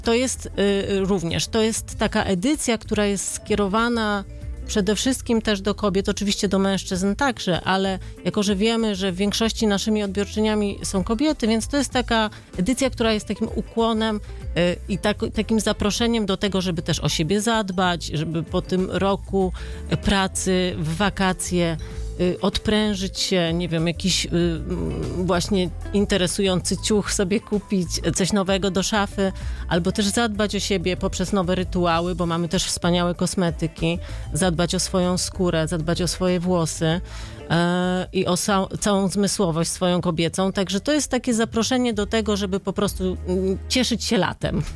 To jest również, to jest taka edycja, która jest skierowana przede wszystkim też do kobiet, oczywiście do mężczyzn także, ale jako, że wiemy, że w większości naszymi odbiorczyniami są kobiety, więc to jest taka edycja, która jest takim ukłonem i takim zaproszeniem do tego, żeby też o siebie zadbać, żeby po tym roku pracy, w wakacje odprężyć się, nie wiem, jakiś właśnie interesujący ciuch sobie kupić, coś nowego do szafy, albo też zadbać o siebie poprzez nowe rytuały, bo mamy też wspaniałe kosmetyki, zadbać o swoją skórę, zadbać o swoje włosy i o całą zmysłowość swoją kobiecą. Także to jest takie zaproszenie do tego, żeby po prostu cieszyć się latem.